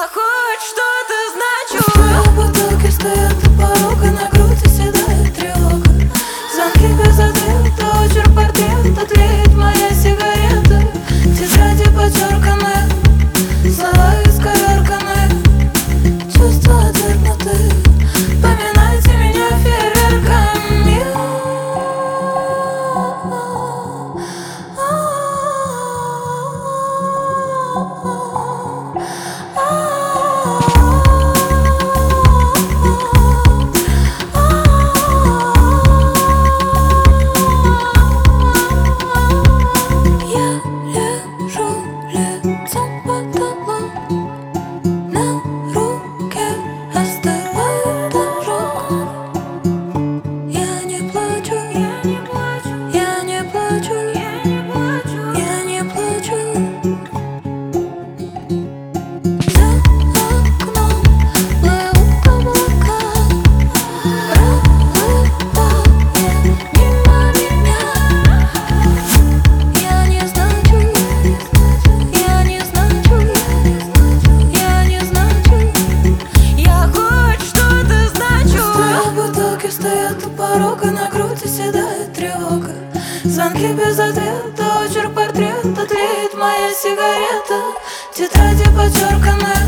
Я хоть что-то значу. Пустые бутылки стоят у порога, на груди седает тревога. Звонки без ответа, очерк портрета, тлеет моя сигарета. Тетради подчерканы, слова исковерканы, чувства отвергнуты. Поминайте меня фейерверками. Стоят у порога, на груди седает тревога. Звонки без ответа, очерк портрета, тлеет моя сигарета. Тетради подчерканы,